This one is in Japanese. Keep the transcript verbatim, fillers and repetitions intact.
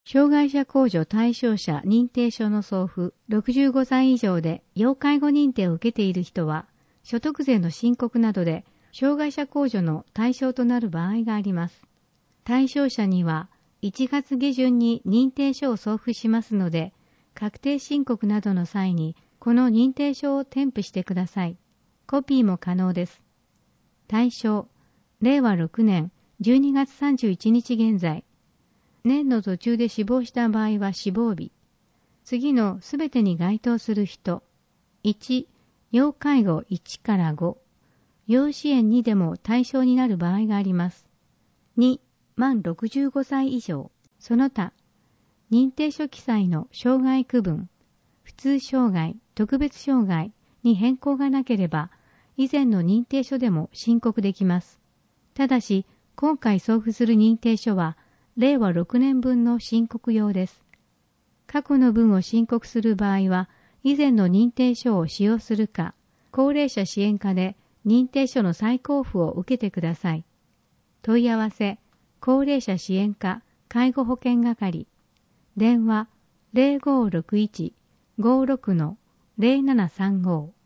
障害者控除対象者認定書の送付、ろくじゅうごさい以上で要介護認定を受けている人は、所得税の申告などで障害者控除の対象となる場合があります。対象者にはいちがつ下旬に認定書を送付しますので、確定申告などの際にこの認定書を添付してください。コピーも可能です。対象、れいわろくねんじゅうにがつさんじゅういちにち現在。年の途中で死亡した場合は死亡日。次のすべてに該当する人。いち、要介護いちからご。要支援にでも対象になる場合があります。に、満ろくじゅうごさい以上。その他、認定書記載の障害区分、普通障害、特別障害に変更がなければ、以前の認定書でも申告できます。ただし、今回送付する認定書は、れいわろくねんぶんの申告用です。過去の分を申告する場合は、以前の認定書を使用するか、高齢者支援課で認定書の再交付を受けてください。問い合わせ、高齢者支援課介護保険係、電話 ゼロごろくいち ごろくのゼロななさんご